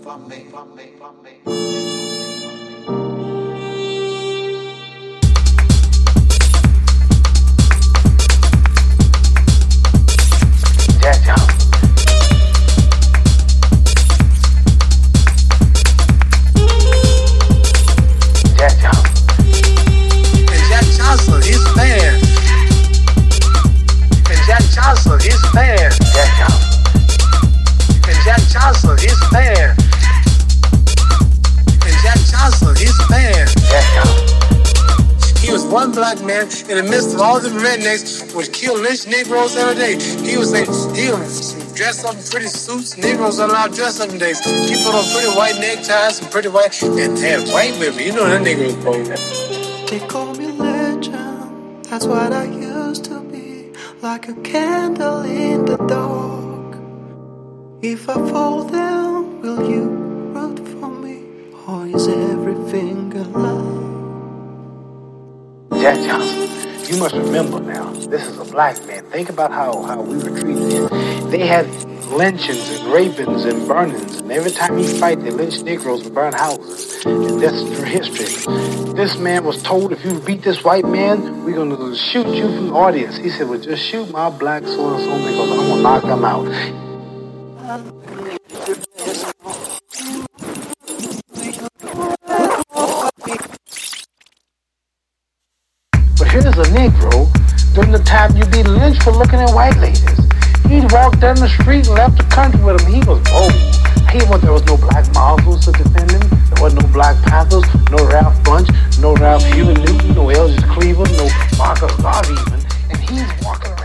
One black man in the midst of all the rednecks would kill lynch Negroes every day. He would dress up in pretty suits. Negroes are allowed to dress up in days. He put on pretty white neckties and pretty white and had white women. You know that Negroes bold. They call me legend. That's what I used to be, like a candle in the dark. If I fall down, will you root for me, or is everything a lie? Jack Johnson, you must remember now, this is a black man. Think about how we were treated. They had lynchings and rapings and burnings, and every time he fight, they lynch Negroes and burn houses. And that's their history. This man was told, if you beat this white man, we're going to shoot you from the audience. He said, well, just shoot my black so-and-so because I'm going to knock them out. Here's a Negro during the time you'd be lynched for looking at white ladies. He'd walk down the street and left the country with him. He was bold. There was no black Muslims to defend him. There was no Black Panthers, no Ralph Bunche, no Ralph Huey Newton, no Elgin Cleveland, no Marcus Garvey even. And he's walking around.